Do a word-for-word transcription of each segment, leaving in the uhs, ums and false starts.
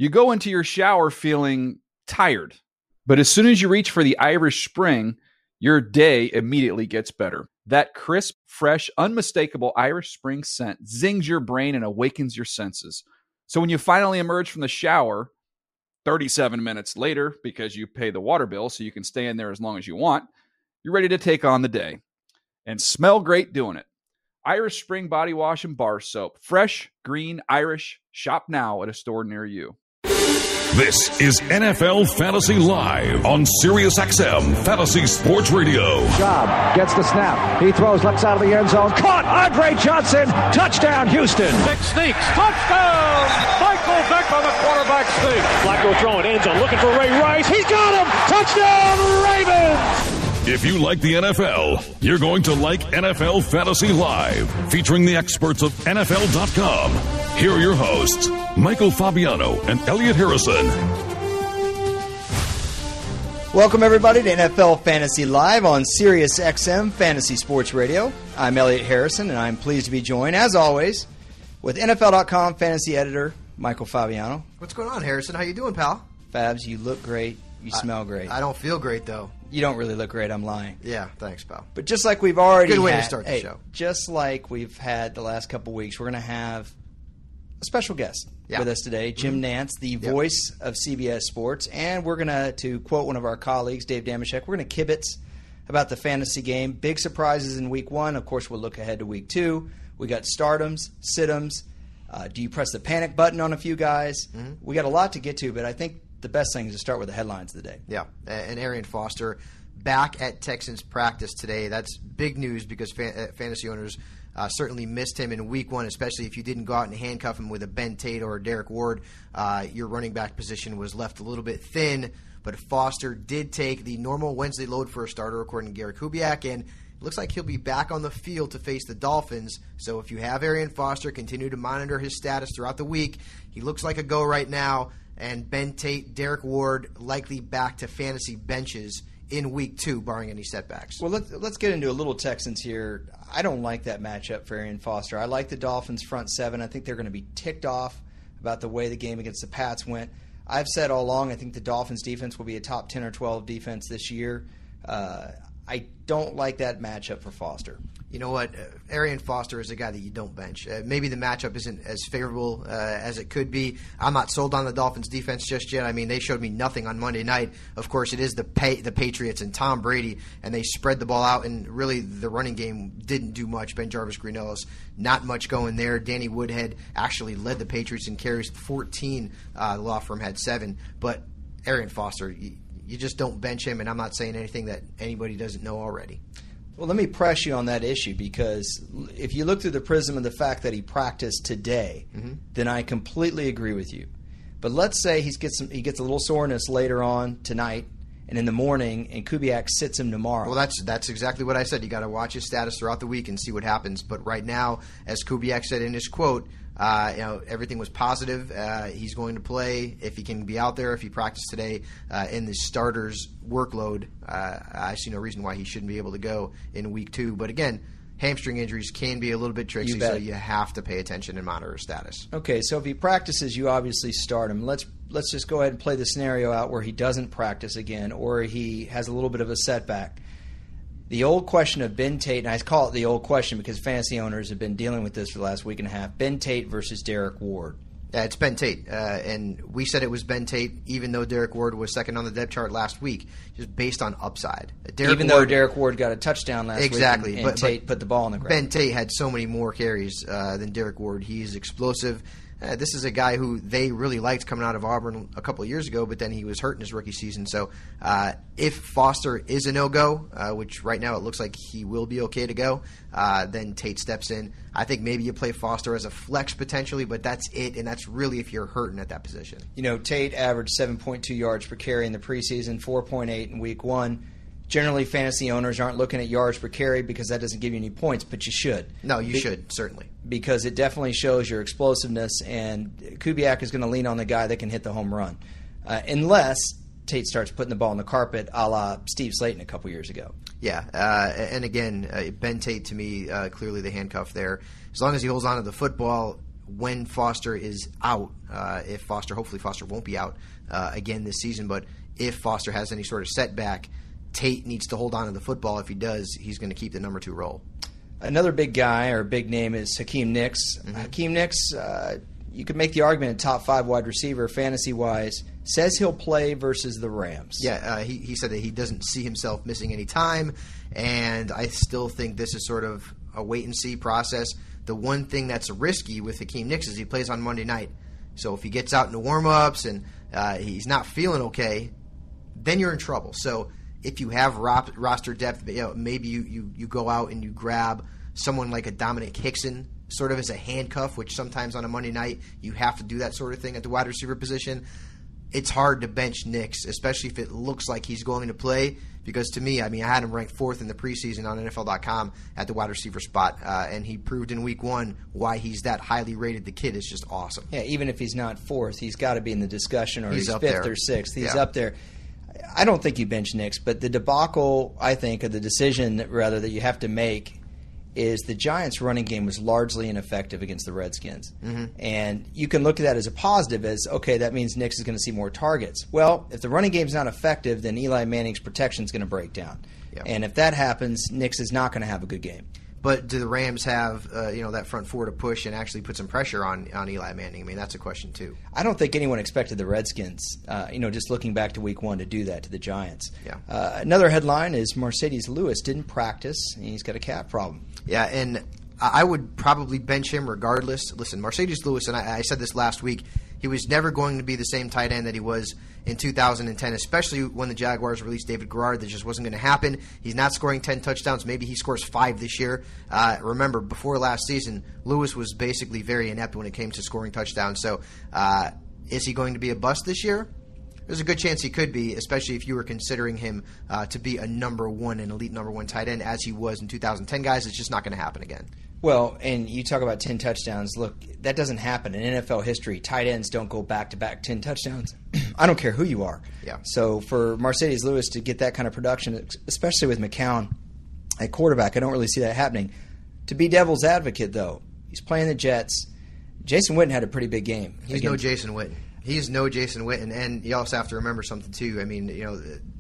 You go into your shower feeling tired, but as soon as you reach for the Irish Spring, your day immediately gets better. That crisp, fresh, unmistakable Irish Spring scent zings your brain and awakens your senses. So when you finally emerge from the shower, thirty-seven minutes later, because you pay the water bill so you can stay in there as long as you want, you're ready to take on the day. And smell great doing it. Irish Spring Body Wash and Bar Soap. Fresh, green, Irish. Shop now at a store near you. This is N F L Fantasy Live on SiriusXM Fantasy Sports Radio. Job gets the snap. He throws left side of the end zone. Caught! Andre Johnson. Touchdown, Houston. Vick sneaks. Touchdown! Michael Vick on the quarterback sneak. Flacco throwing end zone. Looking for Ray Rice. He's got him! Touchdown, Ravens! If you like the N F L, you're going to like N F L Fantasy Live, featuring the experts of N F L dot com. Here are your hosts, Michael Fabiano and Elliot Harrison. Welcome, everybody, to N F L Fantasy Live on SiriusXM Fantasy Sports Radio. I'm Elliot Harrison, and I'm pleased to be joined, as always, with N F L dot com fantasy editor Michael Fabiano. What's going on, Harrison? How you doing, pal? Fabs, you look great. You I, smell great. I don't feel great, though. You don't really look great. I'm lying. Yeah, thanks, pal. But just like we've already Good way had, to start the hey, show. Just like we've had the last couple weeks, we're going to have a special guest yeah. with us today, Jim mm-hmm. Nance, the yep. voice of C B S Sports. And we're going to, to quote one of our colleagues, Dave Damashek, we're going to kibitz about the fantasy game. Big surprises in week one. Of course, we'll look ahead to week two. We got stardoms, situms. Uh, do you press the panic button on a few guys? Mm-hmm. We got a lot to get to, but I think the best thing is to start with the headlines of the day. Yeah, and Arian Foster back at Texans practice today. That's big news because fan- fantasy owners uh, certainly missed him in week one, especially if you didn't go out and handcuff him with a Ben Tate or a Derek Ward. Uh, your running back position was left a little bit thin, but Foster did take the normal Wednesday load for a starter, according to Gary Kubiak, and it looks like he'll be back on the field to face the Dolphins. So if you have Arian Foster, continue to monitor his status throughout the week. He looks like a go right now. And Ben Tate, Derek Ward likely back to fantasy benches in week two, barring any setbacks. Well, let's, let's get into a little Texans here. I don't like that matchup for Arian Foster. I like the Dolphins front seven. I think they're going to be ticked off about the way the game against the Pats went. I've said all along I think the Dolphins defense will be a top ten or twelve defense this year. Uh, I don't like that matchup for Foster. You know what? Uh, Arian Foster is a guy that you don't bench. Uh, maybe the matchup isn't as favorable uh, as it could be. I'm not sold on the Dolphins' defense just yet. I mean, they showed me nothing on Monday night. Of course, it is the pay, the Patriots and Tom Brady, and they spread the ball out, and really the running game didn't do much. Ben Jarvis, Green Ellis, not much going there. Danny Woodhead actually led the Patriots in carries, fourteen. Uh, the law firm had seven. But Arian Foster, you, you just don't bench him, and I'm not saying anything that anybody doesn't know already. Well, let me press you on that issue, because if you look through the prism of the fact that he practiced today, mm-hmm. then I completely agree with you. But let's say he gets some, he gets a little soreness later on tonight and in the morning, and Kubiak sits him tomorrow. Well, that's that's exactly what I said. You got to watch his status throughout the week and see what happens. But right now, as Kubiak said in his quote, Uh, you know, everything was positive. Uh, he's going to play if he can be out there. If he practiced today uh, in the starter's workload, uh, I see no reason why he shouldn't be able to go in week two. But again, hamstring injuries can be a little bit tricky, you so you have to pay attention and monitor his status. Okay, so if he practices, you obviously start him. Let's let's just go ahead and play the scenario out where he doesn't practice again, or he has a little bit of a setback. The old question of Ben Tate, and I call it the old question because fantasy owners have been dealing with this for the last week and a half, Ben Tate versus Derek Ward. Yeah, it's Ben Tate, uh, and we said it was Ben Tate even though Derek Ward was second on the depth chart last week, just based on upside. Derek even Ward, though Derek Ward got a touchdown last exactly, week and, and but, Tate but put the ball on the ground. Ben Tate had so many more carries uh, than Derek Ward. He's explosive. Uh, this is a guy who they really liked coming out of Auburn a couple of years ago, but then he was hurt in his rookie season. So uh, if Foster is a no-go, uh, which right now it looks like he will be okay to go, uh, then Tate steps in. I think maybe you play Foster as a flex potentially, but that's it, and that's really if you're hurting at that position. You know, Tate averaged seven point two yards per carry in the preseason, four point eight in week one. Generally, fantasy owners aren't looking at yards per carry because that doesn't give you any points, but you should. No, you Be- should, certainly. Because it definitely shows your explosiveness, and Kubiak is going to lean on the guy that can hit the home run. Uh, unless Tate starts putting the ball on the carpet a la Steve Slayton a couple years ago. Yeah, uh, and again, uh, Ben Tate to me, uh, clearly the handcuff there. As long as he holds on to the football, when Foster is out, uh, if Foster, hopefully Foster won't be out uh, again this season, but if Foster has any sort of setback, Tate needs to hold on to the football. If he does, he's going to keep the number two role. Another big guy or big name is Hakeem Nicks. Mm-hmm. Hakeem Nicks, uh, you could make the argument a top five wide receiver fantasy-wise, says he'll play versus the Rams. Yeah, uh, he, he said that he doesn't see himself missing any time, and I still think this is sort of a wait-and-see process. The one thing that's risky with Hakeem Nicks is he plays on Monday night. So if he gets out in the warm-ups and uh, he's not feeling okay, then you're in trouble. So if you have ro- roster depth, you know, maybe you, you, you go out and you grab someone like a Dominic Hickson sort of as a handcuff, which sometimes on a Monday night you have to do that sort of thing at the wide receiver position. It's hard to bench Nicks, especially if it looks like he's going to play, because to me, I mean, I had him ranked fourth in the preseason on N F L dot com at the wide receiver spot, uh, and he proved in week one why he's that highly rated. The kid is just awesome. Yeah, even if he's not fourth, he's got to be in the discussion, or he's, he's up fifth there. or sixth. He's yeah. up there. I don't think you bench Nicks, but the debacle, I think, or the decision, that, rather, that you have to make is the Giants' running game was largely ineffective against the Redskins. Mm-hmm. And you can look at that as a positive, as, okay, that means Nicks is going to see more targets. Well, if the running game's not effective, then Eli Manning's protection is going to break down. Yeah. And if that happens, Nicks is not going to have a good game. But do the Rams have uh, you know that front four to push and actually put some pressure on, on Eli Manning? I mean, that's a question too. I don't think anyone expected the Redskins, uh, you know, just looking back to week one, to do that to the Giants. Yeah. Uh, another headline is Marcedes Lewis didn't practice, and he's got a calf problem. Yeah, and I would probably bench him regardless. Listen, Marcedes Lewis, and I, I said this last week, he was never going to be the same tight end that he was in two thousand ten, especially when the Jaguars released David Garrard. That just wasn't going to happen. He's not scoring ten touchdowns. Maybe he scores five this year. Uh, remember, before last season, Lewis was basically very inept when it came to scoring touchdowns. So uh, is he going to be a bust this year? There's a good chance he could be, especially if you were considering him uh, to be a number one, an elite number one tight end, as he was in two thousand ten. Guys, it's just not going to happen again. Well, and you talk about ten touchdowns. Look, that doesn't happen in N F L history. Tight ends don't go back-to-back ten touchdowns. I don't care who you are. Yeah. So for Marcedes Lewis to get that kind of production, especially with McCown at quarterback, I don't really see that happening. To be devil's advocate, though, he's playing the Jets. Jason Witten had a pretty big game. He's against- no Jason Witten. He's no Jason Witten. And you also have to remember something, too. I mean, you know,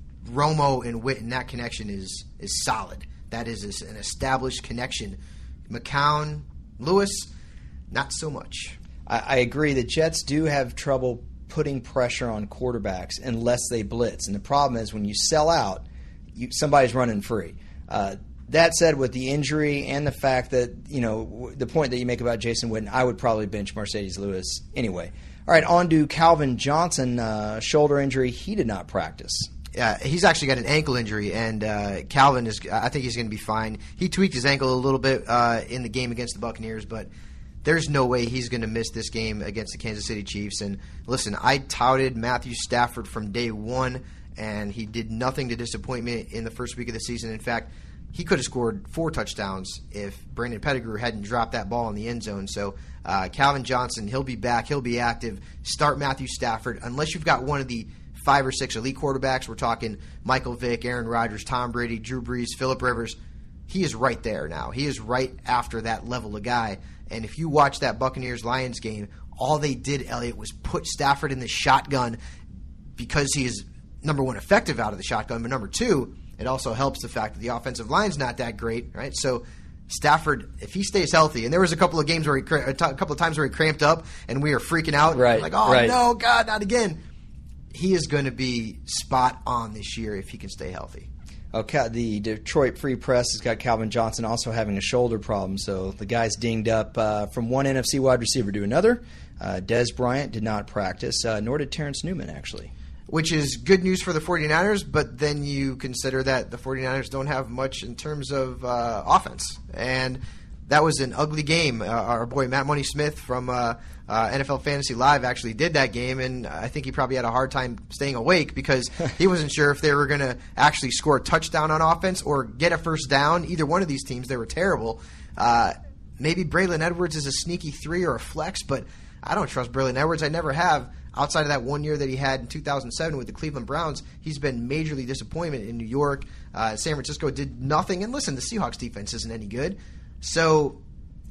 Romo and Witten, that connection is is solid. That is an established connection. McCown, Lewis, not so much. I, I agree. The Jets do have trouble putting pressure on quarterbacks unless they blitz. And the problem is when you sell out, you, somebody's running free. Uh, that said, with the injury and the fact that, you know, the point that you make about Jason Witten, I would probably bench Marcedes Lewis anyway. All right, on to Calvin Johnson, uh, shoulder injury. He did not practice. Yeah, he's actually got an ankle injury, and uh, Calvin is. I think he's going to be fine. He tweaked his ankle a little bit uh, in the game against the Buccaneers, but there's no way he's going to miss this game against the Kansas City Chiefs. And listen, I touted Matthew Stafford from day one, and he did nothing to disappoint me in the first week of the season. In fact, he could have scored four touchdowns if Brandon Pettigrew hadn't dropped that ball in the end zone. So uh, Calvin Johnson, he'll be back. He'll be active. Start Matthew Stafford. Unless you've got one of the five or six elite quarterbacks, we're talking Michael Vick, Aaron Rodgers, Tom Brady, Drew Brees, Phillip Rivers. He is right there now. He is right after that level of guy. And if you watch that Buccaneers-Lions game, all they did, Elliott, was put Stafford in the shotgun because he is, number one, effective out of the shotgun, but number two, it also helps the fact that the offensive line's not that great, right? So Stafford, if he stays healthy, and there was a couple of games where he, a couple of times where he cramped up, and we were freaking out, right? Like, oh right. no, God, not again. He is going to be spot on this year if he can stay healthy. Okay, the Detroit Free Press has got Calvin Johnson also having a shoulder problem, so the guy's dinged up uh, from one N F C wide receiver to another. Uh, Dez Bryant did not practice, uh, nor did Terrence Newman, actually. Which is good news for the 49ers, but then you consider that the 49ers don't have much in terms of uh, offense. And that was an ugly game. Uh, our boy Matt Money Smith from uh, uh, N F L Fantasy Live actually did that game, and I think he probably had a hard time staying awake because he wasn't sure if they were going to actually score a touchdown on offense or get a first down. Either one of these teams, they were terrible. Uh, maybe Braylon Edwards is a sneaky three or a flex, but I don't trust Braylon Edwards. I never have. Outside of that one year that he had in two thousand seven with the Cleveland Browns, he's been majorly disappointment in New York. Uh, San Francisco did nothing. And listen, the Seahawks defense isn't any good. So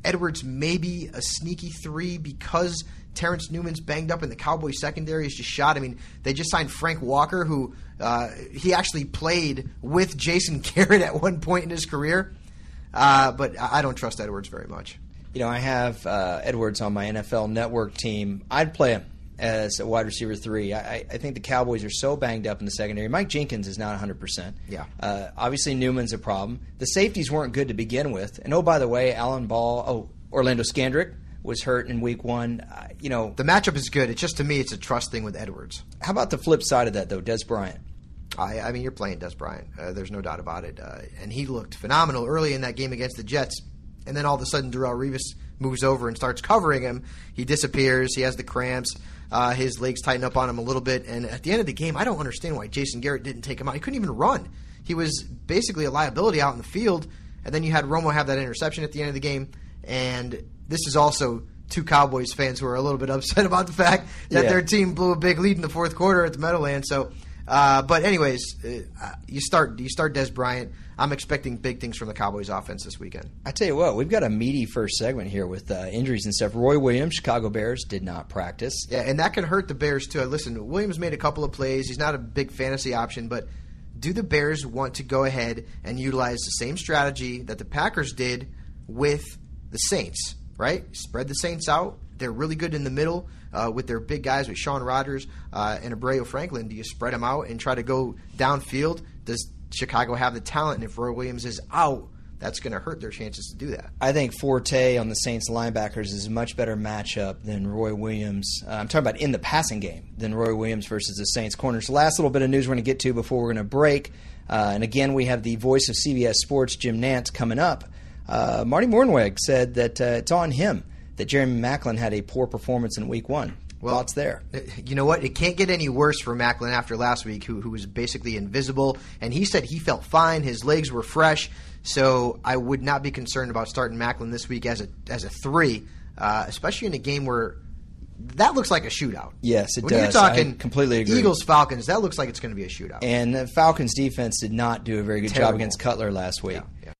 Edwards maybe a sneaky three because Terrence Newman's banged up and the Cowboys secondary is just shot. I mean, they just signed Frank Walker, who uh, he actually played with Jason Garrett at one point in his career. Uh, but I don't trust Edwards very much. You know, I have uh, Edwards on my N F L Network team. I'd play him as a wide receiver three. I, I think the Cowboys are so banged up in the secondary. Mike Jenkins is not one hundred percent. Yeah. Uh, obviously, Newman's a problem. The safeties weren't good to begin with. And, oh, by the way, Alan Ball, oh, Orlando Scandrick was hurt in week one. Uh, you know, the matchup is good. It's just, to me, it's a trust thing with Edwards. How about the flip side of that, though, Des Bryant? I, I mean, you're playing Des Bryant. Uh, there's no doubt about it. Uh, and he looked phenomenal early in that game against the Jets. And then all of a sudden, Darrelle Revis moves over and starts covering him. He disappears. He has the cramps. Uh, his legs tighten up on him a little bit. And at the end of the game, I don't understand why Jason Garrett didn't take him out. He couldn't even run. He was basically a liability out in the field. And then you had Romo have that interception at the end of the game. And this is also two Cowboys fans who are a little bit upset about the fact that yeah. their team blew a big lead in the fourth quarter at the Meadowlands. So, uh, but anyways, uh, you start you start Des Bryant. I'm expecting big things from the Cowboys offense this weekend. I tell you what, we've got a meaty first segment here with uh, injuries and stuff. Roy Williams, Chicago Bears, did not practice. Yeah, and that can hurt the Bears too. Listen, Williams made a couple of plays. He's not a big fantasy option, but do the Bears want to go ahead and utilize the same strategy that the Packers did with the Saints, right? Spread the Saints out. They're really good in the middle uh, with their big guys, with Sean Rodgers uh, and Abreu Franklin. Do you spread them out and try to go downfield? Does Chicago have the talent? And if Roy Williams is out, that's going to hurt their chances to do that. I think Forte on the Saints linebackers is a much better matchup than Roy Williams. Uh, I'm talking about in the passing game than Roy Williams versus the Saints corners. Last little bit of news we're going to get to before we're going to break. Uh, and again, we have the voice of C B S Sports, Jim Nantz, coming up. Uh, Marty Mornweg said that uh, it's on him that Jeremy Maclin had a poor performance in week one. Well, Thoughts there? You know what? It can't get any worse for Maclin after last week, who, who was basically invisible. And he said he felt fine. His legs were fresh. So I would not be concerned about starting Maclin this week as a as a three, uh, especially in a game where that looks like a shootout. Yes, it when does. When you're talking I completely agree. Eagles-Falcons, that looks like it's going to be a shootout. And the Falcons' defense did not do a very good Terrible. job against Cutler last week. Yeah,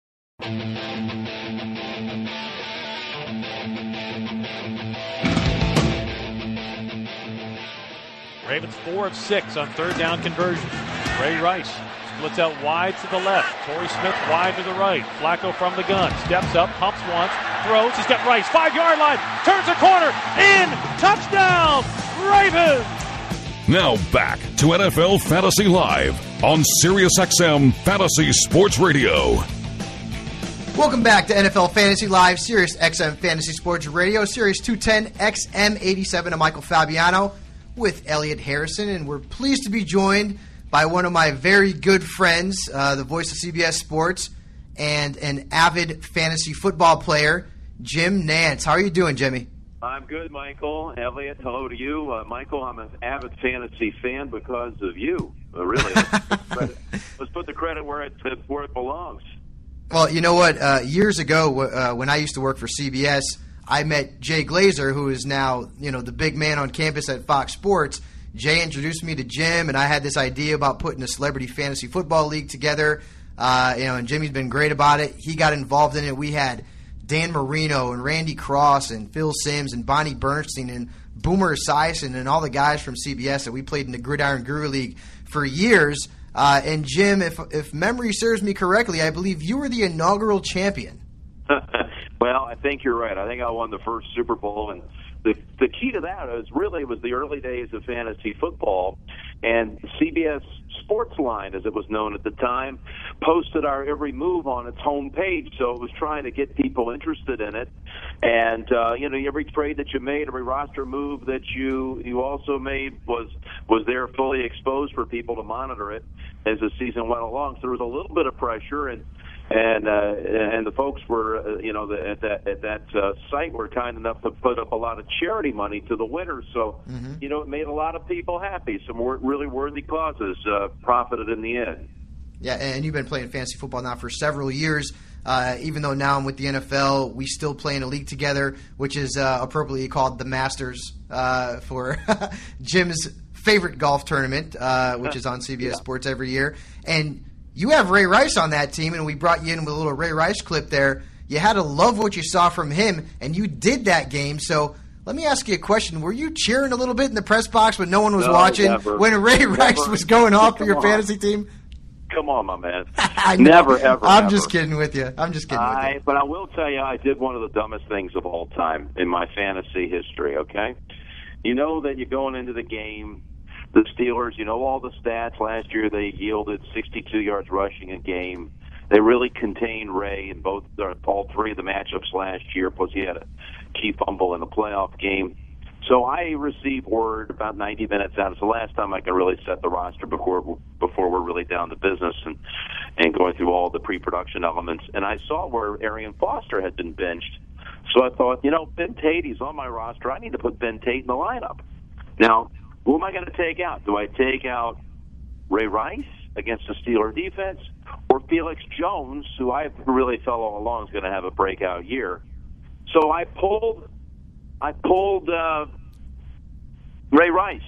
yeah. Ravens four of six on third down conversions. Ray Rice splits out wide to the left. Torrey Smith wide to the right. Flacco from the gun. Steps up, pumps once, throws. He's got Rice. Five-yard line. Turns the corner. In. Touchdown. Ravens. Now back to N F L Fantasy Live on SiriusXM Fantasy Sports Radio. Welcome back to N F L Fantasy Live, SiriusXM Fantasy Sports Radio, Sirius two ten X M eighty-seven. I'm Michael Fabiano with Elliot Harrison, and we're pleased to be joined by one of my very good friends, uh, the voice of C B S Sports, and an avid fantasy football player, Jim Nantz. How are you doing, Jimmy? I'm good, Michael. Elliot, hello to you. Uh, Michael, I'm an avid fantasy fan because of you, uh, really. Let's put, credit, let's put the credit where it, where it belongs. Well, you know what? Uh, years ago, uh, when I used to work for C B S, I met Jay Glazer, who is now, you know, the big man on campus at Fox Sports. Jay introduced me to Jim, and I had this idea about putting a celebrity fantasy football league together. Uh, you know, and Jimmy's been great about it. He got involved in it. We had Dan Marino and Randy Cross and Phil Simms and Bonnie Bernstein and Boomer Esiason and all the guys from C B S that we played in the Gridiron Guru League for years. Uh, and Jim, if if memory serves me correctly, I believe you were the inaugural champion. Well, I think you're right. I think I won the first Super Bowl, and the the key to that is really it was the early days of fantasy football, and C B S Sportsline, as it was known at the time, posted our every move on its home page. So it was trying to get people interested in it, and uh, you know, every trade that you made, every roster move that you you also made was was there fully exposed for people to monitor it as the season went along. So there was a little bit of pressure, and. And uh, and the folks were, uh, you know, the, at that at that uh, site were kind enough to put up a lot of charity money to the winners. So, mm-hmm. you know, it made a lot of people happy. Some really worthy causes uh, profited in the end. Yeah, and you've been playing fantasy football now for several years. Uh, even though now I'm with the N F L, we still play in a league together, which is uh, appropriately called the Masters uh, for Jim's favorite golf tournament, uh, which is on C B S yeah. Sports every year. And you have Ray Rice on that team, and we brought you in with a little Ray Rice clip there. You had to love what you saw from him, and you did that game. So let me ask you a question. Were you cheering a little bit in the press box when no one was no, watching, never. when Ray Never. Rice was going off for your on. fantasy team? Come on, my man. never, ever. I'm never. just kidding with you. I'm just kidding I, with you. But I will tell you, I did one of the dumbest things of all time in my fantasy history, okay? You know that you're going into the game, the Steelers, you know all the stats. Last year they yielded sixty-two yards rushing a game. They really contained Ray in both, all three of the matchups last year, plus he had a key fumble in the playoff game. So I received word about ninety minutes out. It's the last time I can really set the roster before before we're really down to business and, and going through all the pre-production elements. And I saw where Arian Foster had been benched. So I thought, you know, Ben Tate, he's on my roster. I need to put Ben Tate in the lineup. Now, who am I going to take out? Do I take out Ray Rice against the Steeler defense or Felix Jones, who I really felt all along is going to have a breakout year? So I pulled I pulled uh, Ray Rice.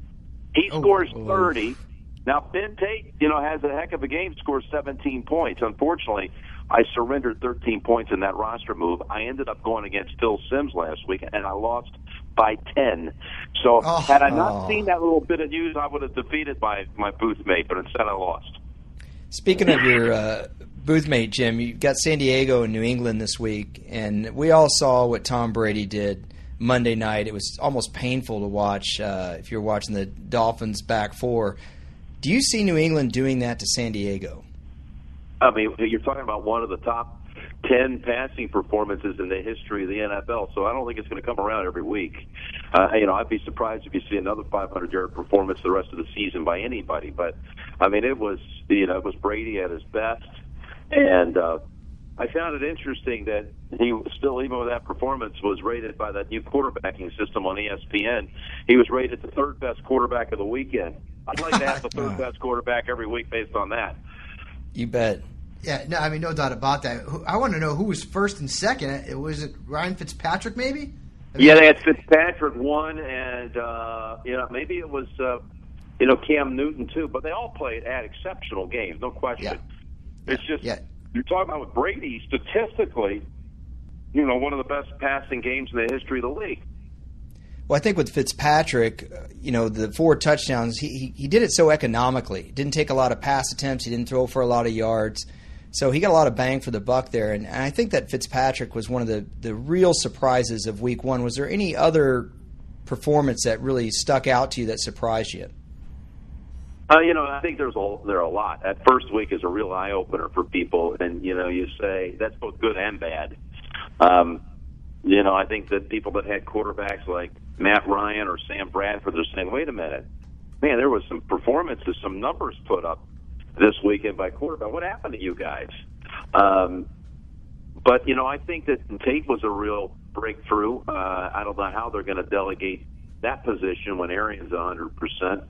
He oh, scores oh. thirty. Now, Ben Tate, you know, has a heck of a game, scores seventeen points. Unfortunately, I surrendered thirteen points in that roster move. I ended up going against Phil Simms last week, and I lost by ten. So oh, had I not oh. seen that little bit of news, I would have defeated my, my booth mate, but instead I lost. Speaking of your uh, booth mate, Jim, you've got San Diego and New England this week, and we all saw what Tom Brady did Monday night. It was almost painful to watch uh, if you're watching the Dolphins back four. Do you see New England doing that to San Diego? I mean, you're talking about one of the top ten passing performances in the history of the N F L, so I don't think it's going to come around every week. Uh, you know, I'd be surprised if you see another five hundred yard performance the rest of the season by anybody. But, I mean, it was, you know, it was Brady at his best. And uh, I found it interesting that he was still, even with that performance, was rated by that new quarterbacking system on E S P N. He was rated the third best quarterback of the weekend. I'd like to have the third best quarterback every week based on that. You bet. Yeah, no, I mean, no doubt about that. I want to know who was first and second. It was it Ryan Fitzpatrick, maybe? I mean, yeah, they had Fitzpatrick one, and uh, you know maybe it was uh, you know Cam Newton too. But they all played at exceptional games, no question. Yeah. It's just yeah. you're talking about with Brady statistically, you know, one of the best passing games in the history of the league. Well, I think with Fitzpatrick, you know, the four touchdowns, he, he he did it so economically. Didn't take a lot of pass attempts. He didn't throw for a lot of yards. So he got a lot of bang for the buck there. And, and I think that Fitzpatrick was one of the, the real surprises of week one. Was there any other performance that really stuck out to you that surprised you? Uh, you know, I think there's a, there are a lot. That first week is a real eye-opener for people. And, you know, you say that's both good and bad. Um, you know, I think that people that had quarterbacks like Matt Ryan or Sam Bradford, they're saying, wait a minute, man, there was some performances, some numbers put up this weekend by quarterback. What happened to you guys? Um, but, you know, I think that Tate was a real breakthrough. Uh, I don't know how they're going to delegate that position when Arian's one hundred percent.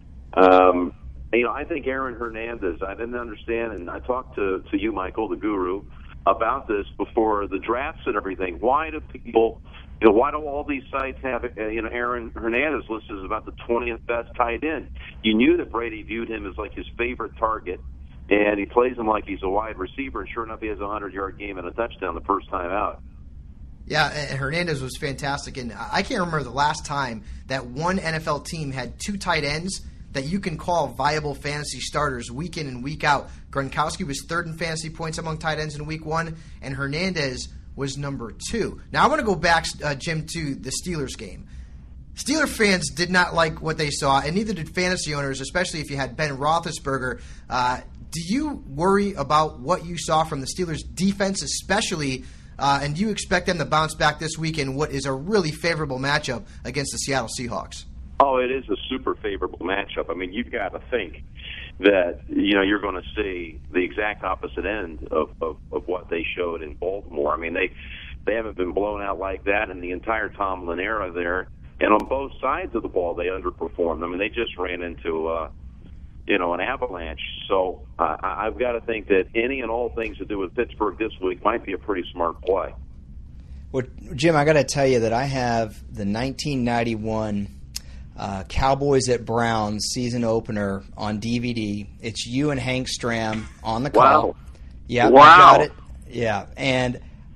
Um, you know, I think Aaron Hernandez, I didn't understand, and I talked to, to you, Michael, the guru, about this before the drafts and everything. Why do people, you know, why do all these sites have, uh, you know, Aaron Hernandez listed as about the twentieth best tight end? You knew that Brady viewed him as like his favorite target, and he plays him like he's a wide receiver, and sure enough, he has a hundred-yard game and a touchdown the first time out. Yeah, and Hernandez was fantastic, and I can't remember the last time that one N F L team had two tight ends that you can call viable fantasy starters week in and week out. Gronkowski was third in fantasy points among tight ends in week one, and Hernandez was number two. Now, I want to go back, uh, Jim, to the Steelers game. Steeler fans did not like what they saw, and neither did fantasy owners, especially if you had Ben Roethlisberger. Uh, do you worry about what you saw from the Steelers' defense, especially, uh, and do you expect them to bounce back this week in what is a really favorable matchup against the Seattle Seahawks? Oh, it is a super favorable matchup. I mean, you've got to think that, you know, you're going to see the exact opposite end of, of, of what they showed in Baltimore. I mean, they they haven't been blown out like that in the entire Tomlin era there. And on both sides of the ball, they underperformed. I mean, they just ran into, uh, you know, an avalanche. So uh, I've got to think that any and all things to do with Pittsburgh this week might be a pretty smart play. Well, Jim, I got to tell you that I have the nineteen ninety-one Uh, Cowboys at Browns season opener on D V D. It's you and Hank Stram on the call. Wow. Yeah, wow. I got it. Yeah, and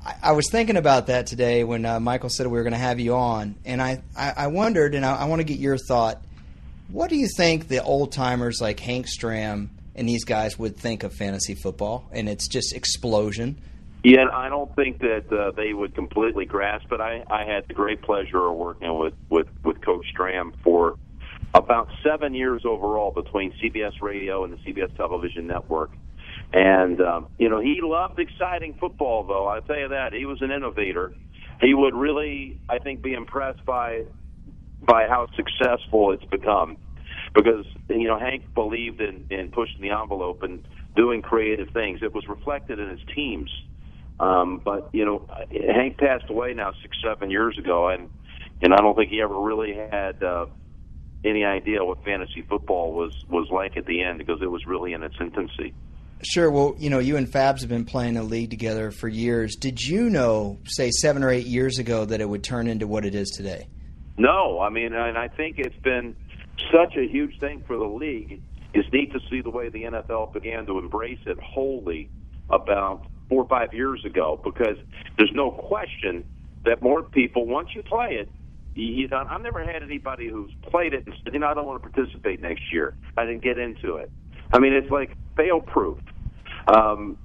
I, I was thinking about that today when uh, Michael said we were going to have you on, and I, I, I wondered, and I, I want to get your thought. What do you think the old-timers like Hank Stram and these guys would think of fantasy football and its just explosion? Yeah, I don't think that uh, they would completely grasp it. I, I had the great pleasure of working with, with, with Coach Stram for about seven years overall between C B S Radio and the C B S Television Network. And, um, you know, he loved exciting football, though. I'll tell you that. He was an innovator. He would really, I think, be impressed by by how successful it's become. Because, you know, Hank believed in, in pushing the envelope and doing creative things. It was reflected in his teams. Um, but, you know, Hank passed away now six, seven years ago, and, and I don't think he ever really had uh, any idea what fantasy football was, was like at the end, because it was really in its infancy. Sure. Well, you know, you and Fabs have been playing a league together for years. Did you know, say, seven or eight years ago that it would turn into what it is today? No. I mean, and I think it's been such a huge thing for the league. It's neat to see the way the N F L began to embrace it wholly about four or five years ago, because there's no question that more people, once you play it, you don't, I've never had anybody who's played it and said, you know, I don't want to participate next year. I didn't get into it. I mean, it's like fail-proof. Um,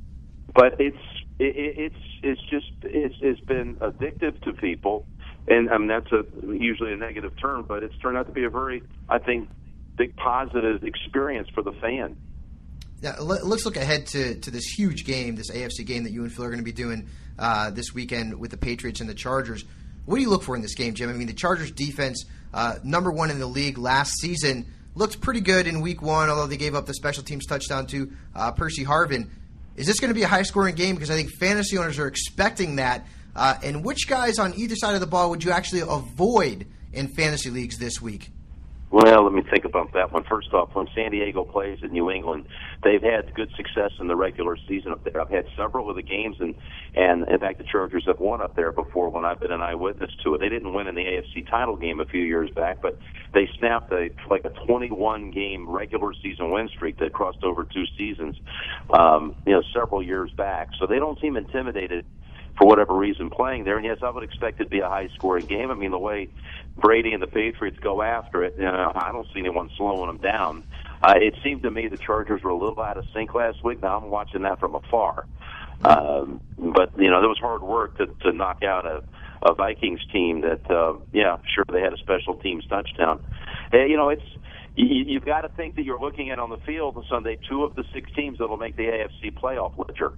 but it's it, it's it's just it's it's been addictive to people, and I mean that's a usually a negative term, but it's turned out to be a very, I think, big positive experience for the fan. Now, let's look ahead to, to this huge game, this A F C game that you and Phil are going to be doing uh, this weekend with the Patriots and the Chargers. What do you look for in this game, Jim? I mean, the Chargers defense, uh, number one in the league last season, looked pretty good in week one, although they gave up the special teams touchdown to uh, Percy Harvin. Is this going to be a high-scoring game? Because I think fantasy owners are expecting that. Uh, and which guys on either side of the ball would you actually avoid in fantasy leagues this week? Well, let me think about that one. First off, when San Diego plays in New England, they've had good success in the regular season up there. I've had several of the games, and, and in fact, the Chargers have won up there before when I've been an eyewitness to it. They didn't win in the A F C title game a few years back, but they snapped a like a twenty-one game regular season win streak that crossed over two seasons, um, you know, several years back. So they don't seem intimidated for whatever reason playing there. And yes, I would expect it to be a high-scoring game. I mean, the way Brady and the Patriots go after it, you know, I don't see anyone slowing them down. Uh, it seemed to me the Chargers were a little out of sync last week. Now I'm watching that from afar. Um, but, you know, there was hard work to, to knock out a, a Vikings team that, uh, yeah, sure, they had a special teams touchdown. Uh, you know, it's you, you've got to think that you're looking at on the field on Sunday two of the six teams that will make the A F C playoff ledger.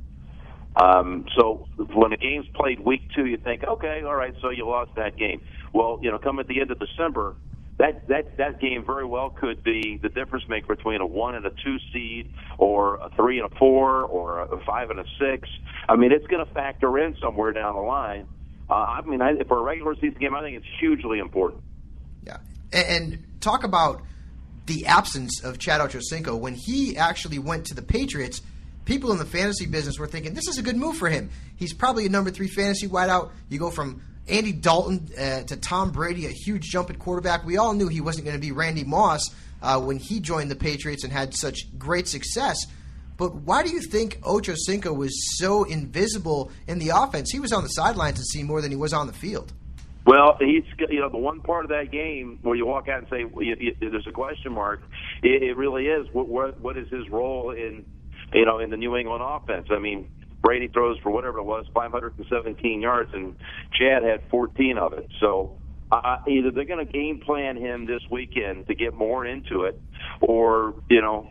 Um, so when the game's played week two, you think, okay, all right, so you lost that game. Well, you know, come at the end of December, that, that, that game very well could be the difference maker between a one and a two seed, or a three and a four, or a five and a six. I mean, it's going to factor in somewhere down the line. Uh, I mean, I, for a regular season game, I think it's hugely important. Yeah, and, and talk about the absence of Chad Ochocinco. When he actually went to the Patriots, people in the fantasy business were thinking, this is a good move for him. He's probably a number three fantasy wideout. You go from Andy Dalton uh, to Tom Brady, a huge jump at quarterback. We all knew he wasn't going to be Randy Moss uh, when he joined the Patriots and had such great success. But why do you think Ochocinco was so invisible in the offense? He was on the sidelines and see more than he was on the field. Well, he's, you know, the one part of that game where you walk out and say, well, you, you, there's a question mark, it, it really is. What, what, what is his role in, you know, in the New England offense? I mean, Brady throws for whatever it was, five hundred seventeen yards, and Chad had fourteen of it. So uh, either they're going to game plan him this weekend to get more into it, or, you know,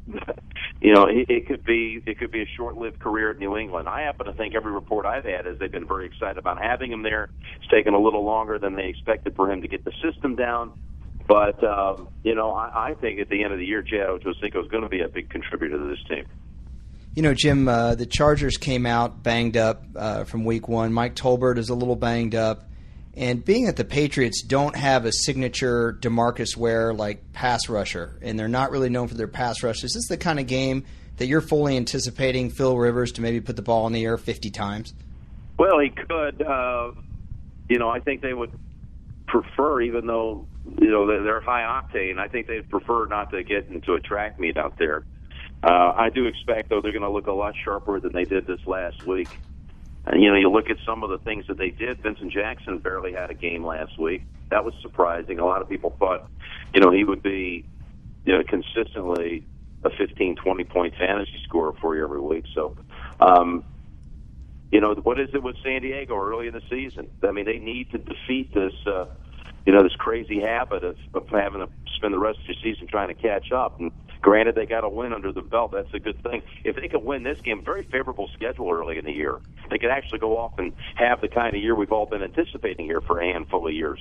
you know, it, it could be it could be a short-lived career at New England. I happen to think every report I've had is they've been very excited about having him there. It's taken a little longer than they expected for him to get the system down. But, um, you know, I, I think at the end of the year, Chad Ochocinco is going to be a big contributor to this team. You know, Jim, uh, the Chargers came out banged up uh, from week one. Mike Tolbert is a little banged up. And being that the Patriots don't have a signature DeMarcus Ware-like pass rusher, and they're not really known for their pass rush, is this the kind of game that you're fully anticipating Phil Rivers to maybe put the ball in the air fifty times? Well, he could. Uh, you know, I think they would prefer, even though, you know, they're high octane, I think they'd prefer not to get into a track meet out there. Uh, I do expect, though, they're going to look a lot sharper than they did this last week. And, you know, you look at some of the things that they did. Vincent Jackson barely had a game last week. That was surprising. A lot of people thought, you know, he would be, you know, consistently a fifteen, twenty-point fantasy scorer for you every week. So, um, you know, what is it with San Diego early in the season? I mean, they need to defeat this, uh, you know, this crazy habit of, of having to spend the rest of the season trying to catch up. And granted, they got a win under the belt. That's a good thing. If they could win this game, very favorable schedule early in the year. They could actually go off and have the kind of year we've all been anticipating here for a handful of years.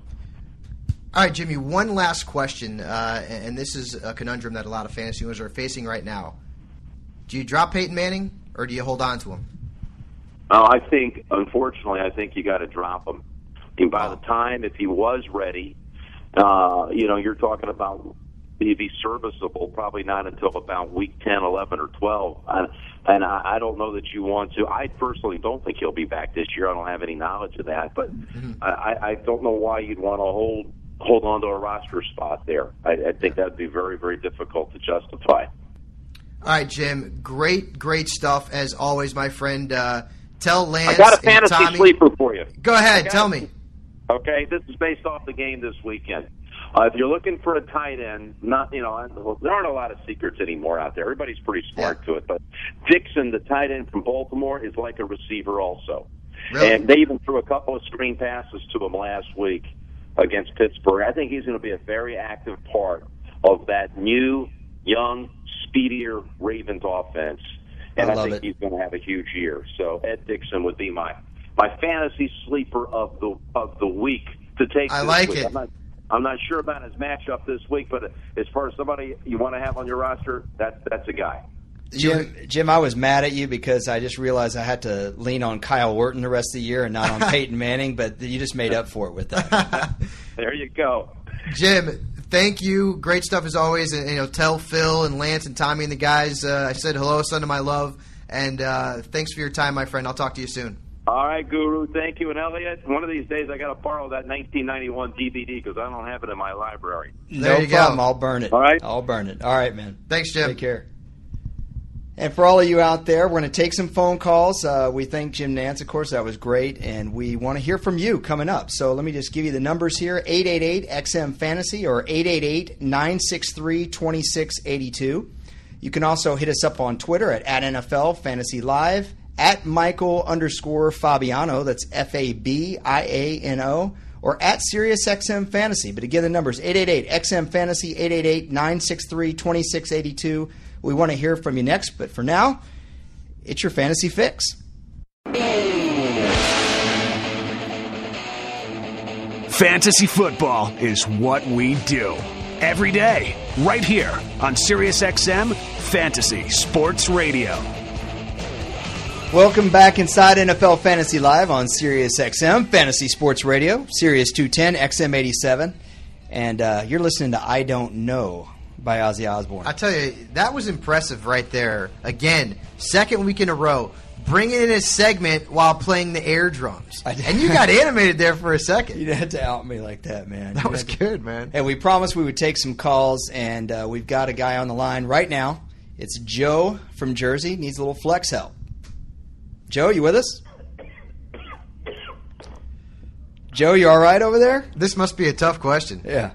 All right, Jimmy, one last question, uh, and this is a conundrum that a lot of fantasy owners are facing right now. Do you drop Peyton Manning, or do you hold on to him? Uh, I think, unfortunately, I think you got to drop him. I mean, by the time, if he was ready, uh, you know, you're talking about he'd be serviceable probably not until about week ten, eleven, or twelve. Uh, and I, I don't know that you want to. I personally don't think he'll be back this year. I don't have any knowledge of that. But mm-hmm. I, I don't know why you'd want to hold hold on to a roster spot there. I, I think that would be very, very difficult to justify. All right, Jim. Great, great stuff as always, my friend. Uh, tell Lance I got a fantasy and Tommy. sleeper for you. Go ahead. Tell me. Okay, this is based off the game this weekend. Uh, if you're looking for a tight end, not you know, there aren't a lot of secrets anymore out there. Everybody's pretty smart yeah. to it. But Dixon, the tight end from Baltimore, is like a receiver also. Really? And they even threw a couple of screen passes to him last week against Pittsburgh. I think he's going to be a very active part of that new, young, speedier Ravens offense. And I, I think it. he's going to have a huge year. So Ed Dixon would be my my fantasy sleeper of the of the week to take. I this like week. it. I'm not, I'm not sure about his matchup this week, but as far as somebody you want to have on your roster, that that's a guy. Jim, Jim, I was mad at you because I just realized I had to lean on Kyle Orton the rest of the year and not on Peyton Manning, but you just made up for it with that. There you go. Jim, thank you. Great stuff as always. And, you know, tell Phil and Lance and Tommy and the guys uh, I said hello, son of my love. And uh, thanks for your time, my friend. I'll talk to you soon. All right, Guru. Thank you. And Elliot, one of these days I got to borrow that nineteen ninety-one D V D because I don't have it in my library. No you problem. Go. I'll burn it. All right. I'll burn it. All right, man. Thanks, Jim. Take care. And for all of you out there, we're going to take some phone calls. Uh, we thank Jim Nantz, of course. That was great. And we want to hear from you coming up. So let me just give you the numbers here. eight eight eight X M Fantasy or eight eight eight, nine six three, two six eight two. You can also hit us up on Twitter at, at N F L Fantasy Live, at Michael underscore Fabiano. That's F A B I A N O. Or at SiriusXM Fantasy. But again, the numbers eight eight eight X M Fantasy, eight eight eight, nine six three, two six eight two. We want to hear from you next, but for now, it's your Fantasy Fix. Fantasy football is what we do. Every day, right here on SiriusXM Fantasy Sports Radio. Welcome back inside N F L Fantasy Live on SiriusXM Fantasy Sports Radio, Sirius two ten, X M eighty-seven. And uh, you're listening to I Don't Know by Ozzy Osbourne. I tell you, that was impressive right there. Again, second week in a row, bringing in a segment while playing the air drums. And you got animated there for a second. You had to out me like that, man. That you was to... good, man. And we promised we would take some calls, and uh, we've got a guy on the line right now. It's Joe from Jersey. Needs a little flex help. Joe, you with us? Joe, you all right over there? This must be a tough question. Yeah.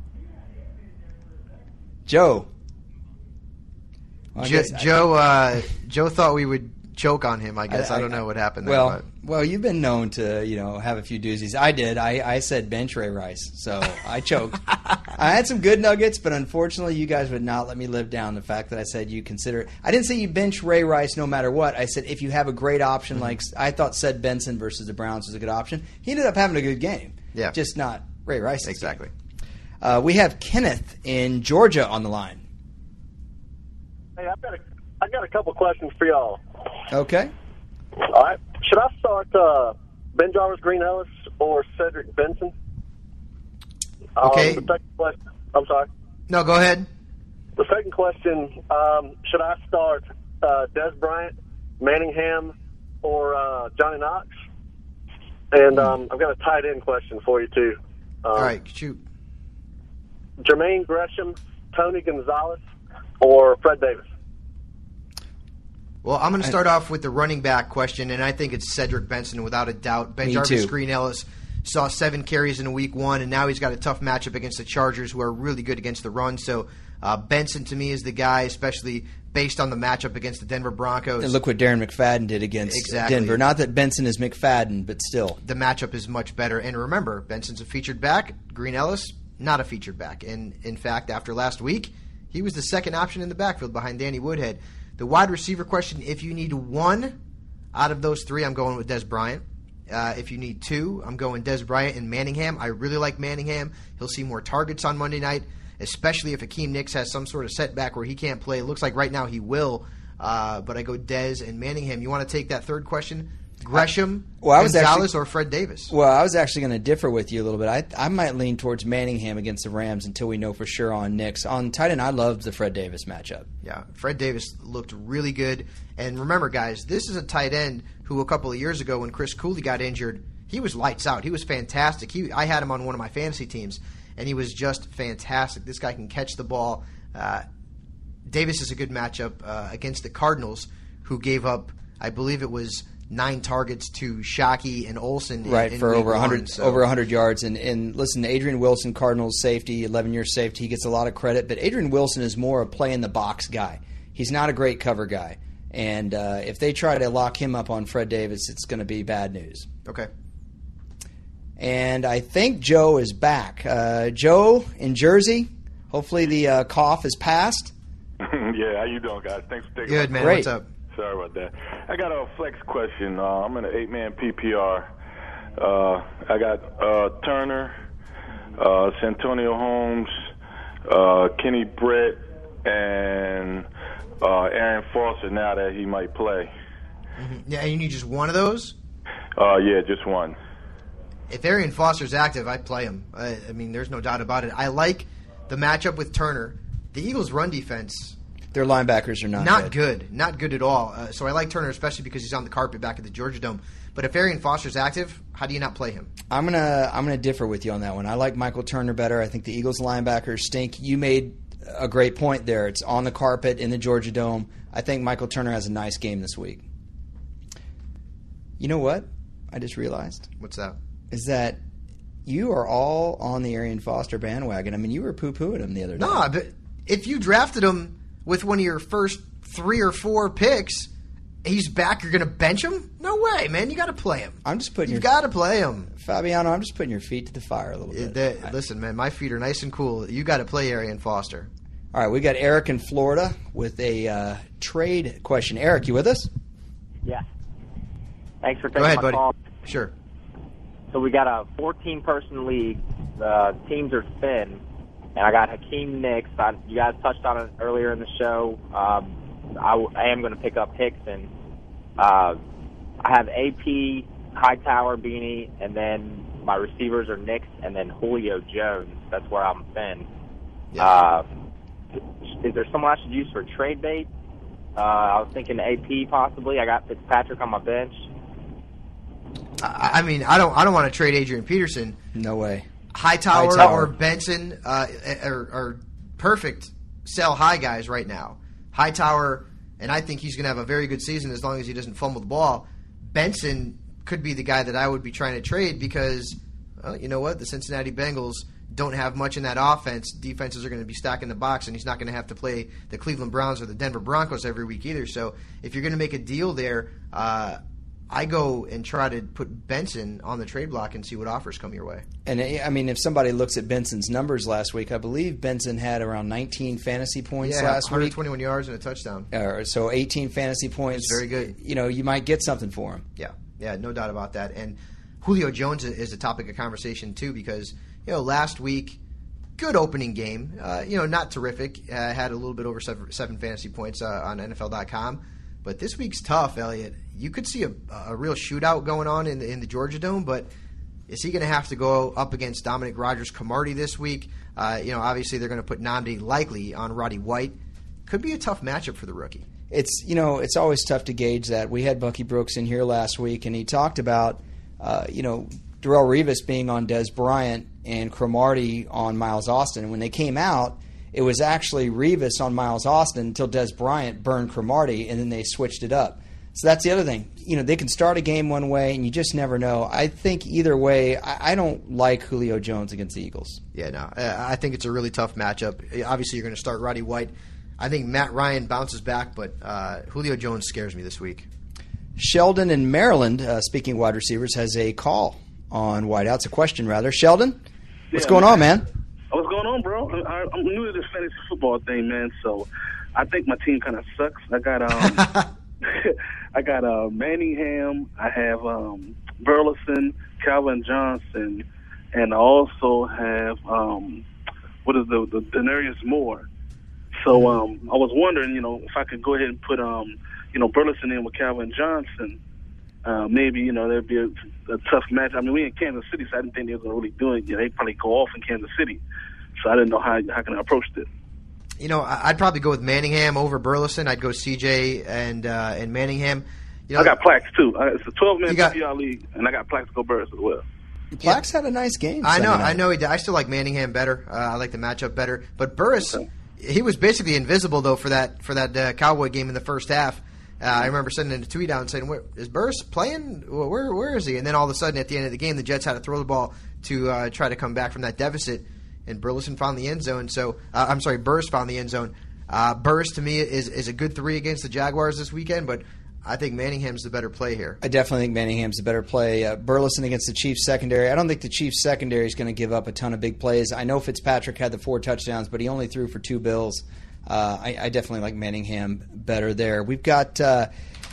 Joe. Well, Jo- Joe uh, Joe thought we would choke on him, I guess. I, I, I don't know what happened there. Well, but. well, you've been known to, you know, have a few doozies. I did. I, I said bench Ray Rice, so I choked. I had some good nuggets, but unfortunately you guys would not let me live down the fact that I said you consider it. I didn't say you bench Ray Rice no matter what. I said if you have a great option, mm-hmm. like I thought Sed Benson versus the Browns was a good option. He ended up having a good game. Yeah. Just not Ray Rice. Exactly. Uh, we have Kenneth in Georgia on the line. Hey, I've got a, I've got a couple questions for y'all. Okay. All right. Should I start uh, Ben Jarvis Green Ellis or Cedric Benson? Okay. Um, the second question, I'm sorry. No, go ahead. The second question, um, should I start uh, Des Bryant, Manningham, or uh, Johnny Knox? And um, I've got a tight end question for you, too. Um, All right, shoot. Jermaine Gresham, Tony Gonzalez, or Fred Davis? Well, I'm going to start off with the running back question, and I think it's Cedric Benson without a doubt. Ben Jarvis Green Ellis saw seven carries in week one, and now he's got a tough matchup against the Chargers, who are really good against the run. So uh, Benson, to me, is the guy, especially based on the matchup against the Denver Broncos. And look what Darren McFadden did against exactly. Denver. Not that Benson is McFadden, but still. The matchup is much better. And remember, Benson's a featured back. Green Ellis, not a featured back. And, in fact, after last week, he was the second option in the backfield behind Danny Woodhead. The wide receiver question, if you need one out of those three, I'm going with Dez Bryant. Uh, if you need two, I'm going Dez Bryant and Manningham. I really like Manningham. He'll see more targets on Monday night, especially if Akeem Nicks has some sort of setback where he can't play. It looks like right now he will, uh, but I go Dez and Manningham. You want to take that third question? Gresham, well, I was Gonzalez, actually, or Fred Davis? Well, I was actually going to differ with you a little bit. I I might lean towards Manningham against the Rams until we know for sure on Nicks. On tight end, I loved the Fred Davis matchup. Yeah, Fred Davis looked really good. And remember, guys, this is a tight end who a couple of years ago when Chris Cooley got injured, he was lights out. He was fantastic. He, I had him on one of my fantasy teams, and he was just fantastic. This guy can catch the ball. Uh, Davis is a good matchup uh, against the Cardinals, who gave up, I believe it was nine targets to Shockey and Olsen. In, right, in for over one hundred, one, so. over one hundred yards. And, and listen, Adrian Wilson, Cardinals safety, eleven-year safety, he gets a lot of credit. But Adrian Wilson is more a play-in-the-box guy. He's not a great cover guy. And uh, if they try to lock him up on Fred Davis, it's going to be bad news. Okay. And I think Joe is back. Uh, Joe in Jersey, hopefully the uh, cough is passed. Yeah, how you doing, guys? Thanks for taking Good, my man. Great. What's up? Sorry about that. I got a flex question. Uh, I'm in an eight-man P P R. Uh, I got uh, Turner, uh, Santonio Holmes, uh, Kenny Brett, and uh, Aaron Foster now that he might play. Mm-hmm. Yeah, you need just one of those? Uh, yeah, just one. If Arian Foster's active, I play him. I, I mean, there's no doubt about it. I like the matchup with Turner. The Eagles' run defense, their linebackers are not, not good. good. Not good at all. Uh, so I like Turner, especially because he's on the carpet back at the Georgia Dome. But if Arian Foster's active, how do you not play him? I'm gonna I'm gonna differ with you on that one. I like Michael Turner better. I think the Eagles linebackers stink. You made a great point there. It's on the carpet in the Georgia Dome. I think Michael Turner has a nice game this week. You know what? I just realized. What's that? Is that you are all on the Arian Foster bandwagon. I mean, you were poo-pooing him the other day. No, but if you drafted him with one of your first three or four picks, he's back, you're going to bench him? No way, man. You got to play him. I'm just putting You've your, got to play him. Fabiano, I'm just putting your feet to the fire a little bit. That, I, listen, man, my feet are nice and cool. You got to play Arian Foster. All right, we got Eric in Florida with a uh, trade question. Eric, you with us? Yeah. Thanks for taking Go ahead, my buddy. call. Sure. So we got a fourteen-person league. The teams are thin, and I got Hakeem Nicks. I, you guys touched on it earlier in the show. Um, I, I am going to pick up Hickson. Uh, I have A P, Hightower, Beanie, and then my receivers are Nicks and then Julio Jones. That's where I'm thin. Yeah. Uh, is there someone I should use for trade bait? Uh, I was thinking A P possibly. I got Fitzpatrick on my bench. I, I mean, I don't I don't want to trade Adrian Peterson. No way. Hightower, Hightower. or Benson uh, are, are perfect sell high guys right now. Hightower, and I think he's going to have a very good season as long as he doesn't fumble the ball. Benson could be the guy that I would be trying to trade because, well, you know what? The Cincinnati Bengals don't have much in that offense. Defenses are going to be stacking the box, and he's not going to have to play the Cleveland Browns or the Denver Broncos every week either. So if you're going to make a deal there, uh, I go and try to put Benson on the trade block and see what offers come your way. And, I mean, if somebody looks at Benson's numbers last week, I believe Benson had around nineteen fantasy points yeah, last one hundred week. twenty-one yards and a touchdown. Uh, so eighteen fantasy points. That's very good. You know, you might get something for him. Yeah, yeah, no doubt about that. And Julio Jones is a topic of conversation, too, because, you know, last week, good opening game. Uh, you know, not terrific. Uh, had a little bit over seven, seven fantasy points uh, on N F L dot com. But this week's tough, Elliot. You could see a, a real shootout going on in the, in the Georgia Dome, but is he going to have to go up against Dominic Rodgers-Cromartie this week? Uh, you know, obviously they're going to put Nnamdi likely on Roddy White. Could be a tough matchup for the rookie. It's you know it's always tough to gauge that. We had Bucky Brooks in here last week, and he talked about uh, you know Darrelle Revis being on Dez Bryant and Cromartie on Miles Austin. And when they came out, it was actually Revis on Miles Austin until Des Bryant burned Cromartie, and then they switched it up. So that's the other thing. You know, they can start a game one way, and you just never know. I think either way, I, I don't like Julio Jones against the Eagles. Yeah, no. I think it's a really tough matchup. Obviously, you're going to start Roddy White. I think Matt Ryan bounces back, but uh, Julio Jones scares me this week. Sheldon in Maryland, uh, speaking of wide receivers, has a call on wideouts, a question rather. Sheldon, what's yeah, going man. on, man? What's going on, bro? I, I'm new to this fantasy football thing, man. So I think my team kind of sucks. I got um, I got uh, Manningham. I have um, Burleson, Calvin Johnson, and I also have um, what is the, the Denarius Moore. So um, I was wondering, you know, if I could go ahead and put um, you know, Burleson in with Calvin Johnson. Uh, maybe, you know, there'd be a, a tough match. I mean, we in Kansas City, so I didn't think they were going to really do it. You know, they'd probably go off in Kansas City. So I didn't know how how can I approach this. You know, I'd probably go with Manningham over Burleson. I'd go C J and uh, and Manningham. You know, I got Plax, too. Uh, it's a twelve-man got, P P R league, and I got Plaxico Burress as well. Plax had a nice game. I know, Sunday night. I know. He did. I still like Manningham better. Uh, I like the matchup better. But Burress, okay. He was basically invisible, though, for that for that uh, Cowboy game in the first half. Uh, I remember sending a tweet out and saying, where, is Burress playing? Where Where is he? And then all of a sudden, at the end of the game, the Jets had to throw the ball to uh, try to come back from that deficit, and Burleson found the end zone. So, uh, I'm sorry, Burress found the end zone. Uh, Burress, to me, is, is a good three against the Jaguars this weekend, but I think Manningham's the better play here. I definitely think Manningham's the better play. Uh, Burleson against the Chiefs secondary. I don't think the Chiefs secondary is going to give up a ton of big plays. I know Fitzpatrick had the four touchdowns, but he only threw for two bills. Uh, I, I definitely like Manningham better there. We've got uh,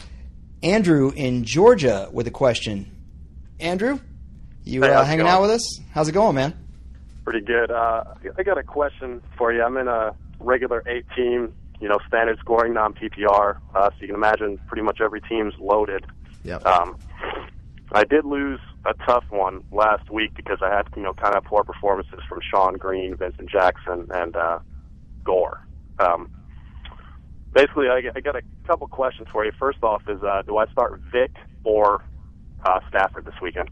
Andrew in Georgia with a question. Andrew, you hey, uh, hanging going? out with us? How's it going, man? Pretty good. Uh, I got a question for you. I'm in a regular eight-team, you know, standard scoring, non-P P R, uh, so you can imagine pretty much every team's loaded. Yep. Um, I did lose a tough one last week because I had, you know, kind of poor performances from Sean Green, Vincent Jackson, and uh, Gore. Um, basically, I, I got a couple questions for you. First off is, uh, do I start Vic or uh, Stafford this weekend?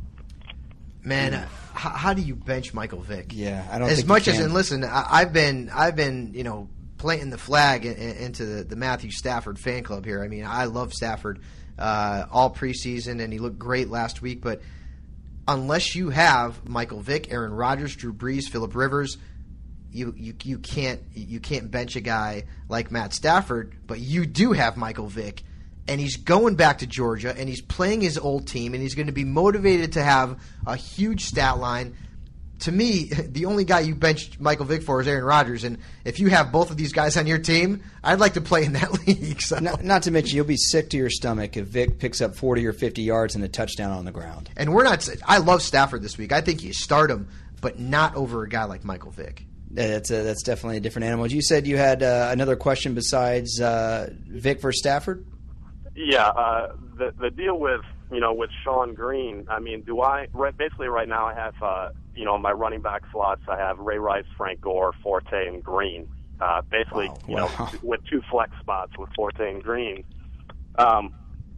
Man, uh, how, how do you bench Michael Vick? Yeah, I don't. As think much you as can. and listen, I, I've been, I've been, you know, planting the flag in, in, into the, the Matthew Stafford fan club here. I mean, I love Stafford uh, all preseason, and he looked great last week. But unless you have Michael Vick, Aaron Rodgers, Drew Brees, Phillip Rivers, you you you can't you can't bench a guy like Matt Stafford. But you do have Michael Vick. And he's going back to Georgia, and he's playing his old team, and he's going to be motivated to have a huge stat line. To me, the only guy you benched Michael Vick for is Aaron Rodgers, and if you have both of these guys on your team, I'd like to play in that league. So. Not, not to mention, you'll be sick to your stomach if Vick picks up forty or fifty yards and a touchdown on the ground. And we're not – I love Stafford this week. I think you start him, but not over a guy like Michael Vick. That's a, that's definitely a different animal. You said you had uh, another question besides uh, Vick versus Stafford? Yeah, uh, the the deal with you know with Sean Green. I mean, do I right, basically right now I have uh, you know my running back slots. I have Ray Rice, Frank Gore, Forte, and Green. Uh, basically, wow, you wow. know, with two flex spots with Forte and Green. Um,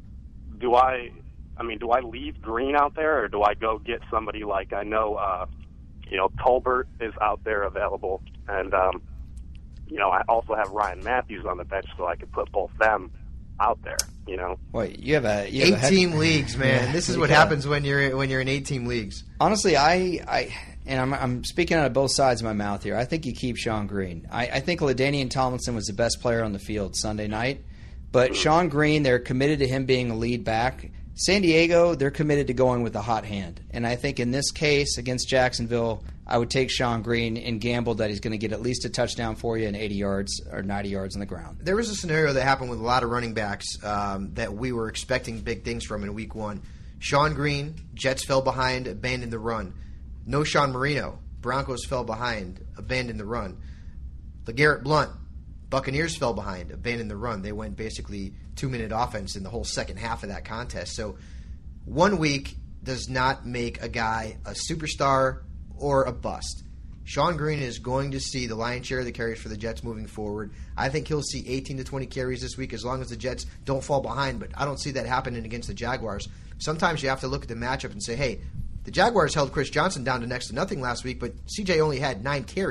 do I? I mean, do I leave Green out there, or do I go get somebody like I know? Uh, you know, Tolbert is out there available, and um, you know I also have Ryan Matthews on the bench, so I could put both them out there, you know. Wait, you have a you have eight-team a leagues, man. Yeah, this is what yeah. happens when you're when you're in eight-team leagues. Honestly, I, I and I'm, I'm speaking out of both sides of my mouth here. I think you keep Sean Green. I, I think LaDainian Tomlinson was the best player on the field Sunday night, but Sean Green, they're committed to him being a lead back. San Diego, they're committed to going with a hot hand, and I think in this case against Jacksonville, I would take Sean Green and gamble that he's going to get at least a touchdown for you and eighty yards or ninety yards on the ground. There was a scenario that happened with a lot of running backs um, that we were expecting big things from in week one. Sean Green, Jets fell behind, abandoned the run. No Sean Marino, Broncos fell behind, abandoned the run. LeGarrette Blount, Buccaneers fell behind, abandoned the run. They went basically two-minute offense in the whole second half of that contest. So one week does not make a guy a superstar or a bust. Sean Green is going to see the lion's share of the carries for the Jets moving forward. I think he'll see eighteen to twenty carries this week as long as the Jets don't fall behind, but I don't see that happening against the Jaguars. Sometimes you have to look at the matchup and say, hey, the Jaguars held Chris Johnson down to next to nothing last week, but C J only had nine carries.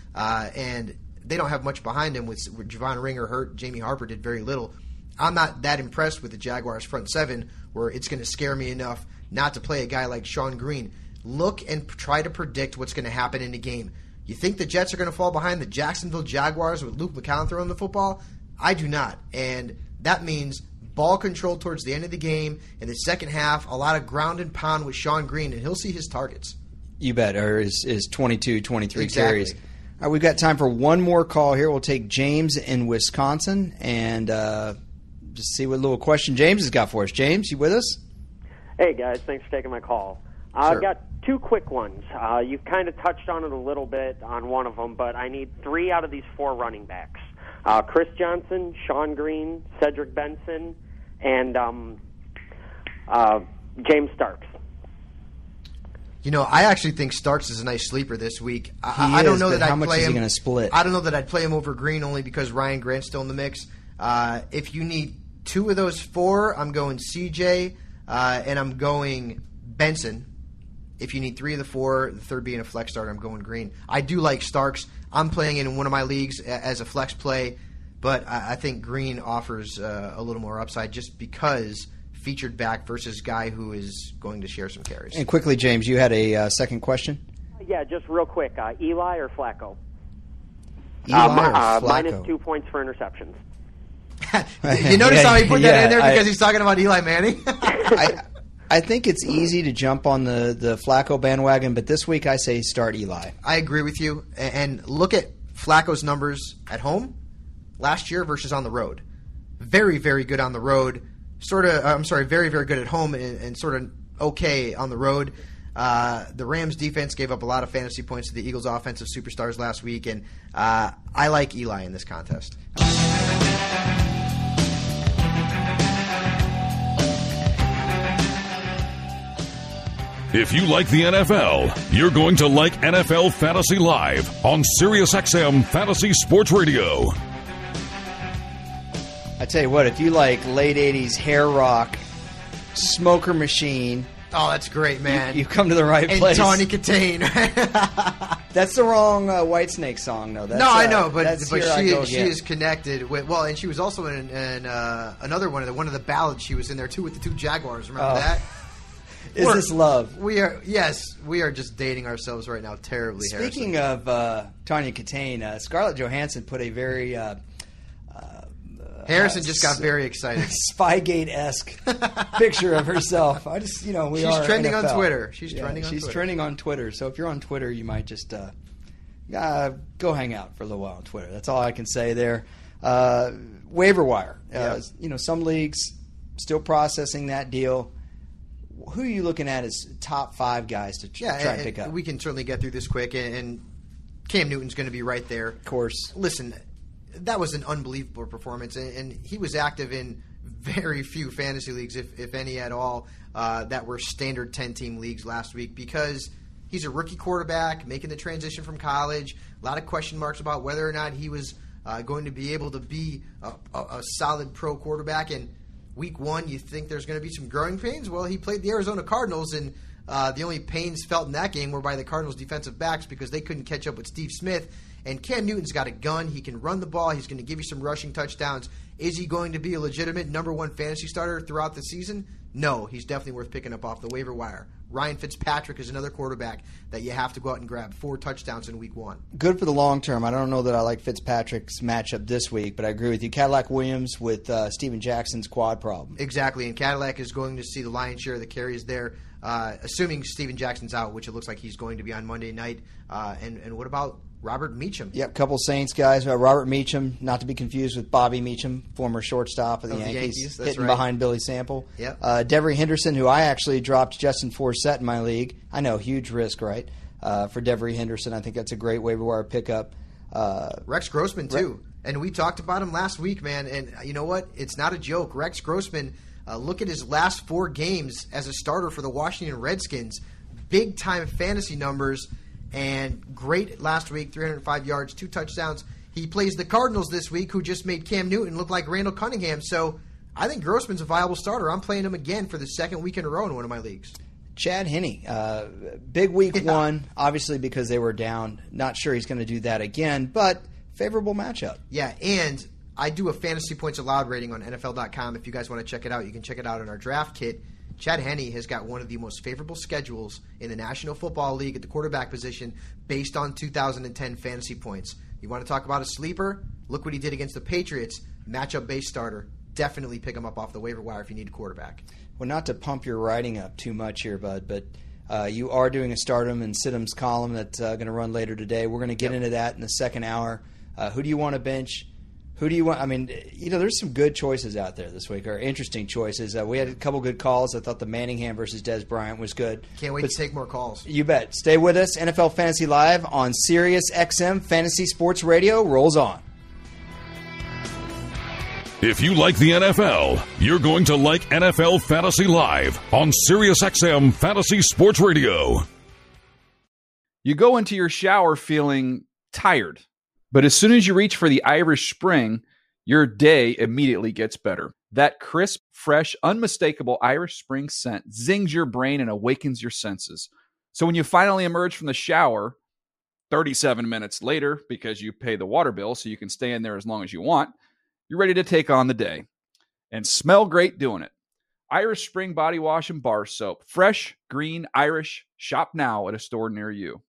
uh, and they don't have much behind him with, with Javon Ringer hurt. Jamie Harper did very little. I'm not that impressed with the Jaguars' front seven where it's going to scare me enough not to play a guy like Sean Green. Look and p- try to predict what's going to happen in the game. You think the Jets are going to fall behind the Jacksonville Jaguars with Luke McCown throwing the football? I do not. And that means ball control towards the end of the game. In the second half, a lot of ground and pound with Sean Green, and he'll see his targets. You bet, or his, his twenty-two, twenty-three Exactly. carries. All right, we've got time for one more call here. We'll take James in Wisconsin and uh, just see what little question James has got for us. James, you with us? Hey, guys. Thanks for taking my call. Uh, Sure. I've got two quick ones. Uh, you've kind of touched on it a little bit on one of them, but I need three out of these four running backs. Uh, Chris Johnson, Sean Green, Cedric Benson, and um, uh, James Starks. You know, I actually think Starks is a nice sleeper this week. I, He I don't is, know but that how I'd much play is he him. gonna split? I don't know that I'd play him over Green only because Ryan Grant's still in the mix. Uh, if you need two of those four, I'm going C J uh, and I'm going Benson. If you need three of the four, the third being a flex starter, I'm going Green. I do like Starks. I'm playing in one of my leagues as a flex play, but I, I think Green offers uh, a little more upside just because featured back versus guy who is going to share some carries. And quickly, James, you had a uh, second question? Yeah, just real quick. Uh, Eli or Flacco? Eli uh, or mi- uh, Flacco? minus two points for interceptions. You notice how he put that Yeah, in there because I- he's talking about Eli Manning? I, I think it's easy to jump on the, the Flacco bandwagon, but this week I say start Eli. I agree with you. A- And look at Flacco's numbers at home last year versus on the road. Very, very good on the road. Sort of, I'm sorry, very, very good at home and, and sort of okay on the road. Uh, the Rams defense gave up a lot of fantasy points to the Eagles offensive superstars last week, and uh, I like Eli in this contest. If you like the N F L, you're going to like N F L Fantasy Live on SiriusXM Fantasy Sports Radio. I tell you what, if you like late eighties hair rock, Smoker Machine, Oh, that's great, man. you, you come to the right and place. Tawny Katane. That's the wrong uh, Whitesnake song, though. That's, no, I uh, know, but that's but Here I she Go she Again. is connected with well, and she was also in, in uh, another one of the one of the ballads. She was in there too with the two Jaguars. Remember Oh. that? Is We're- this love? We are yes, we are just dating ourselves right now terribly. Speaking Harrison. of uh, Tanya Katane, uh, Scarlett Johansson put a very uh, Harrison uh, just got very excited. Spygate-esque picture of herself. I just, you know, we She's are trending N F on L. Twitter. She's Yeah, trending on she's Twitter. trending on Twitter. So if you're on Twitter, you might just uh, uh, go hang out for a little while on Twitter. That's all I can say there. Uh, waiver wire. Uh, Yeah. You know, some leagues still processing that deal. Who are you looking at as top five guys to tr- yeah, try and- and pick up? we can certainly get through this quick, and, and Cam Newton's going to be right there. Of course. Listen, that was an unbelievable performance, and, and he was active in very few fantasy leagues, if, if any at all, uh, that were standard ten-team leagues last week because he's a rookie quarterback making the transition from college. A lot of question marks about whether or not he was uh, going to be able to be a, a, a solid pro quarterback. And week one, you think there's going to be some growing pains? Well, he played the Arizona Cardinals, and uh, the only pains felt in that game were by the Cardinals' defensive backs because they couldn't catch up with Steve Smith. And Cam Newton's got a gun. He can run the ball. He's going to give you some rushing touchdowns. Is he going to be a legitimate number one fantasy starter throughout the season? No, he's definitely worth picking up off the waiver wire. Ryan Fitzpatrick is another quarterback that you have to go out and grab. Four touchdowns in week one. Good for the long term. I don't know that I like Fitzpatrick's matchup this week, but I agree with you. Cadillac Williams with uh, Steven Jackson's quad problem. Exactly, and Cadillac is going to see the lion's share of the carries there, uh, assuming Steven Jackson's out, which it looks like he's going to be on Monday night. Uh, and, and what about Robert Meacham? Yep, couple Saints guys. Uh, Robert Meacham, not to be confused with Bobby Meacham, former shortstop of the Of the Yankees, Yankees, that's hitting right. behind Billy Sample. Yep. Uh, Devery Henderson, who I actually dropped Justin Forsett in my league. I know, huge risk, right? Uh, for Devery Henderson, I think that's a great waiver wire pickup. Uh, Rex Grossman, too. And we talked about him last week, man. And you know what? It's not a joke. Rex Grossman, uh, look at his last four games as a starter for the Washington Redskins. Big-time fantasy numbers. And great last week, three hundred five yards, two touchdowns. He plays the Cardinals this week, who just made Cam Newton look like Randall Cunningham. So I think Grossman's a viable starter. I'm playing him again for the second week in a row in one of my leagues. Chad Henne. Uh, big week yeah. one, obviously because they were down. Not sure he's going to do that again, but favorable matchup. Yeah, and I do a fantasy points allowed rating on N F L dot com. If you guys want to check it out, you can check it out in our draft kit. Chad Henne has got one of the most favorable schedules in the National Football League at the quarterback position based on two thousand ten fantasy points. You want to talk about a sleeper? Look what he did against the Patriots. Matchup-based starter. Definitely pick him up off the waiver wire if you need a quarterback. Well, not to pump your writing up too much here, Bud, but uh, you are doing a Stardom and Sidham's column that's uh, going to run later today. We're going to get yep. into that in the second hour. Uh, who do you want to bench? Who do you want? I mean, you know, there's some good choices out there this week, or interesting choices. Uh, we had a couple good calls. I thought the Manningham versus Dez Bryant was good. Can't wait but to take more calls. You bet. Stay with us. N F L Fantasy Live on Sirius X M Fantasy Sports Radio rolls on. If you like the N F L, you're going to like N F L Fantasy Live on Sirius X M Fantasy Sports Radio. You go into your shower feeling tired, but as soon as you reach for the Irish Spring, your day immediately gets better. That crisp, fresh, unmistakable Irish Spring scent zings your brain and awakens your senses. So when you finally emerge from the shower, thirty-seven minutes later, because you pay the water bill so you can stay in there as long as you want, you're ready to take on the day and smell great doing it. Irish Spring Body Wash and Bar Soap. Fresh, green, Irish. Shop now at a store near you.